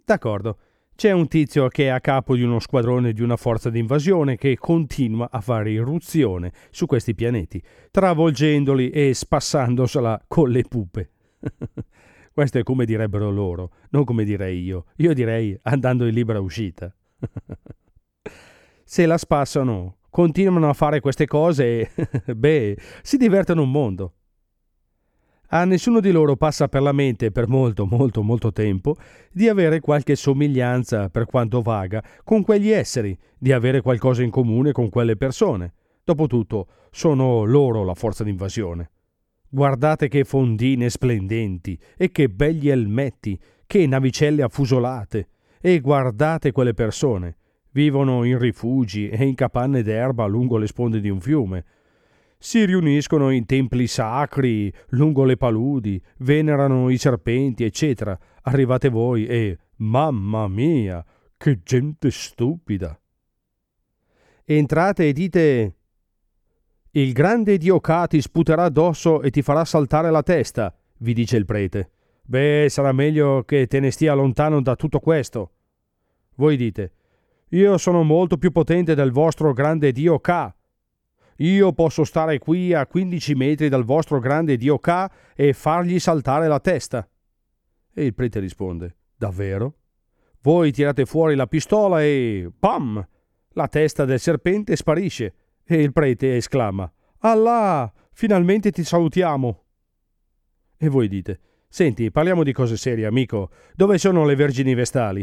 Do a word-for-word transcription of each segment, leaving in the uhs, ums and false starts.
D'accordo. C'è un tizio che è a capo di uno squadrone di una forza di invasione che continua a fare irruzione su questi pianeti, travolgendoli e spassandosela con le pupe. Questo è come direbbero loro, non come direi io. Io direi andando in libera uscita. Se la spassano, continuano a fare queste cose e, beh, si divertono un mondo. A nessuno di loro passa per la mente per molto, molto, molto tempo di avere qualche somiglianza, per quanto vaga, con quegli esseri, di avere qualcosa in comune con quelle persone. Dopotutto, sono loro la forza d'invasione. Guardate che fondine splendenti e che begli elmetti, che navicelle affusolate. E guardate quelle persone. Vivono in rifugi e in capanne d'erba lungo le sponde di un fiume. Si riuniscono in templi sacri lungo le paludi, venerano i serpenti, eccetera. Arrivate voi e, mamma mia, che gente stupida! Entrate e dite: il grande Dio Ka ti sputerà addosso e ti farà saltare la testa, vi dice il prete. Beh, sarà meglio che te ne stia lontano da tutto questo. Voi dite: io sono molto più potente del vostro grande Dio Ka. Io posso stare qui a quindici metri dal vostro grande Dio Ka e fargli saltare la testa. E il prete risponde: davvero? Voi tirate fuori la pistola e pam! La testa del serpente sparisce e il prete esclama: Allah, finalmente ti salutiamo. E voi dite: senti, parliamo di cose serie, amico. Dove sono le vergini vestali?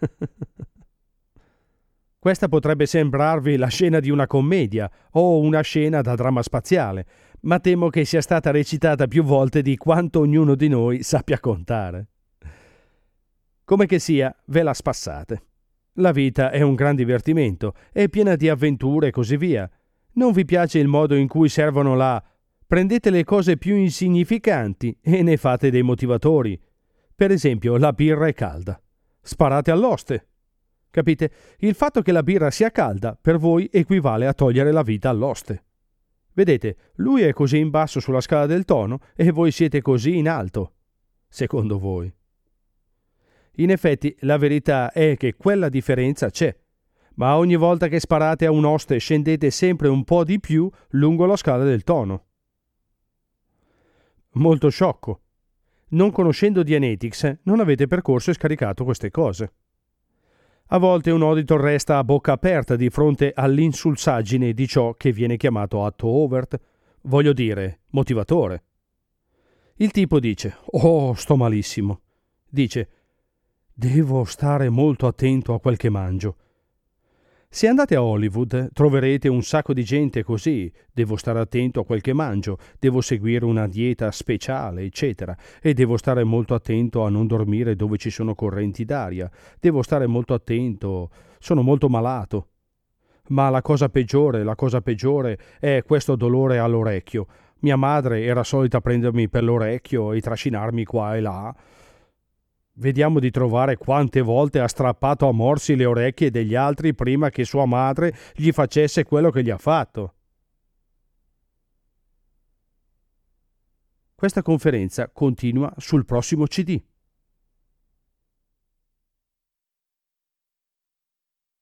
Questa potrebbe sembrarvi la scena di una commedia o una scena da dramma spaziale, ma temo che sia stata recitata più volte di quanto ognuno di noi sappia contare. Come che sia, ve la spassate. La vita è un gran divertimento, è piena di avventure e così via. Non vi piace il modo in cui servono là? Prendete le cose più insignificanti e ne fate dei motivatori. Per esempio, la birra è calda. Sparate all'oste. Capite? Il fatto che la birra sia calda per voi equivale a togliere la vita all'oste. Vedete, lui è così in basso sulla scala del tono e voi siete così in alto, secondo voi. In effetti, la verità è che quella differenza c'è, ma ogni volta che sparate a un oste scendete sempre un po' di più lungo la scala del tono. Molto sciocco. Non conoscendo Dianetics, non avete percorso e scaricato queste cose. A volte un auditor resta a bocca aperta di fronte all'insulsaggine di ciò che viene chiamato atto overt, voglio dire, motivatore. Il tipo dice: «Oh, sto malissimo». Dice: «Devo stare molto attento a quel che mangio». Se andate a Hollywood troverete un sacco di gente così: devo stare attento a quel che mangio, devo seguire una dieta speciale, eccetera, e devo stare molto attento a non dormire dove ci sono correnti d'aria, devo stare molto attento, sono molto malato. Ma la cosa peggiore, la cosa peggiore è questo dolore all'orecchio. Mia madre era solita prendermi per l'orecchio e trascinarmi qua e là. Vediamo di trovare quante volte ha strappato a morsi le orecchie degli altri prima che sua madre gli facesse quello che gli ha fatto. Questa conferenza continua sul prossimo C D.